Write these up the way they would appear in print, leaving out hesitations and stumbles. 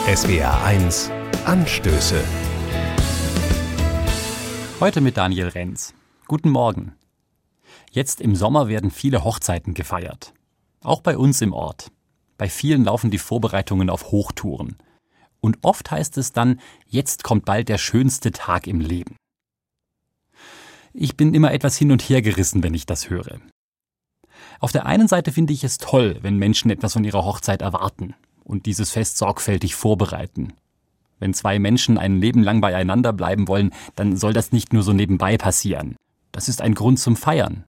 SWR1 Anstöße. Heute mit Daniel Renz. Guten Morgen. Jetzt im Sommer werden viele Hochzeiten gefeiert. Auch bei uns im Ort. Bei vielen laufen die Vorbereitungen auf Hochtouren. Und oft heißt es dann, jetzt kommt bald der schönste Tag im Leben. Ich bin immer etwas hin und her gerissen, wenn ich das höre. Auf der einen Seite finde ich es toll, wenn Menschen etwas von ihrer Hochzeit erwarten und dieses Fest sorgfältig vorbereiten. Wenn zwei Menschen ein Leben lang beieinander bleiben wollen, dann soll das nicht nur so nebenbei passieren. Das ist ein Grund zum Feiern.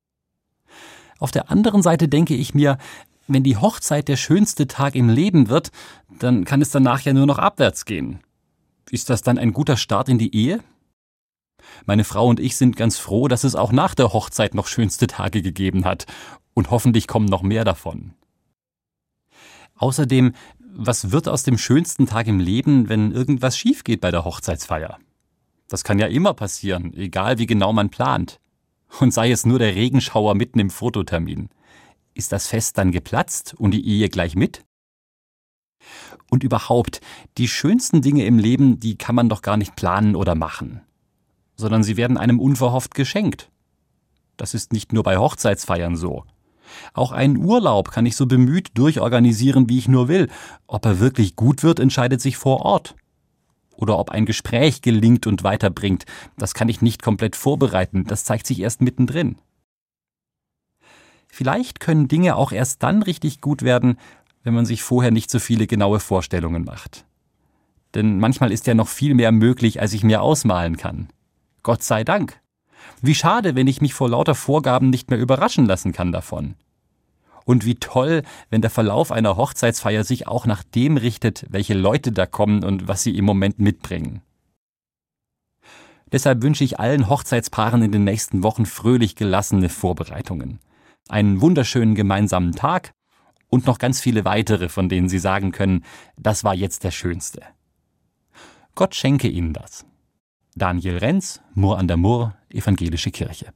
Auf der anderen Seite denke ich mir, wenn die Hochzeit der schönste Tag im Leben wird, dann kann es danach ja nur noch abwärts gehen. Ist das dann ein guter Start in die Ehe? Meine Frau und ich sind ganz froh, dass es auch nach der Hochzeit noch schönste Tage gegeben hat. Und hoffentlich kommen noch mehr davon. Außerdem, was wird aus dem schönsten Tag im Leben, wenn irgendwas schief geht bei der Hochzeitsfeier? Das kann ja immer passieren, egal wie genau man plant. Und sei es nur der Regenschauer mitten im Fototermin. Ist das Fest dann geplatzt und die Ehe gleich mit? Und überhaupt, die schönsten Dinge im Leben, die kann man doch gar nicht planen oder machen. Sondern sie werden einem unverhofft geschenkt. Das ist nicht nur bei Hochzeitsfeiern so. Auch einen Urlaub kann ich so bemüht durchorganisieren, wie ich nur will. Ob er wirklich gut wird, entscheidet sich vor Ort. Oder ob ein Gespräch gelingt und weiterbringt, das kann ich nicht komplett vorbereiten, das zeigt sich erst mittendrin. Vielleicht können Dinge auch erst dann richtig gut werden, wenn man sich vorher nicht so viele genaue Vorstellungen macht. Denn manchmal ist ja noch viel mehr möglich, als ich mir ausmalen kann. Gott sei Dank. Wie schade, wenn ich mich vor lauter Vorgaben nicht mehr überraschen lassen kann davon. Und wie toll, wenn der Verlauf einer Hochzeitsfeier sich auch nach dem richtet, welche Leute da kommen und was sie im Moment mitbringen. Deshalb wünsche ich allen Hochzeitspaaren in den nächsten Wochen fröhlich gelassene Vorbereitungen. Einen wunderschönen gemeinsamen Tag und noch ganz viele weitere, von denen sie sagen können, das war jetzt der schönste. Gott schenke ihnen das. Daniel Renz, Mur an der Mur, Evangelische Kirche.